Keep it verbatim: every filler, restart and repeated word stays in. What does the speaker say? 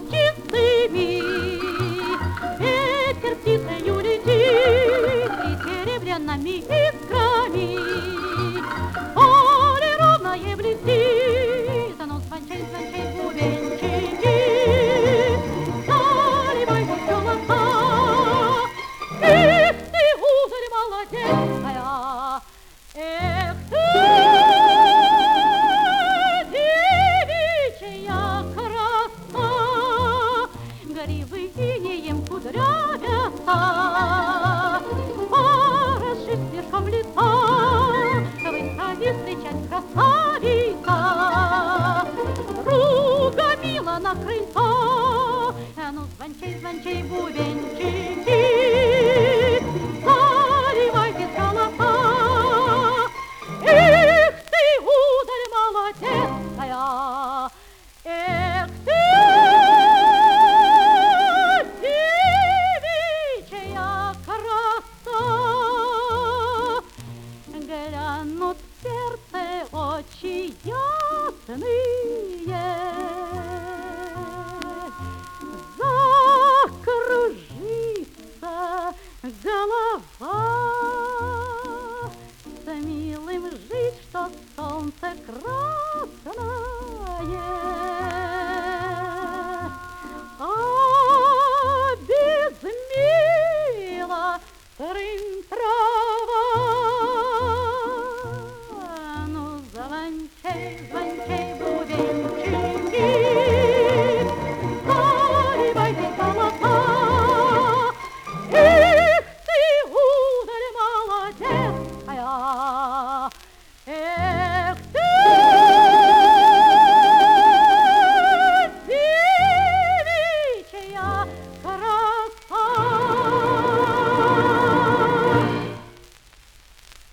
золотистыми. Ветер птицею летит и серебряными искрами. Поле ровное блестит, оно звончит, звончит бубенчики. Заливай веселота. Эх ты, гузарь молодецкая, эх ты, девичья краса, гривы инеем кудрявятся, порошит слишком лица, выстави встречать красавица, друга мила на крыльцо, а ну звончей, звончей, бубен.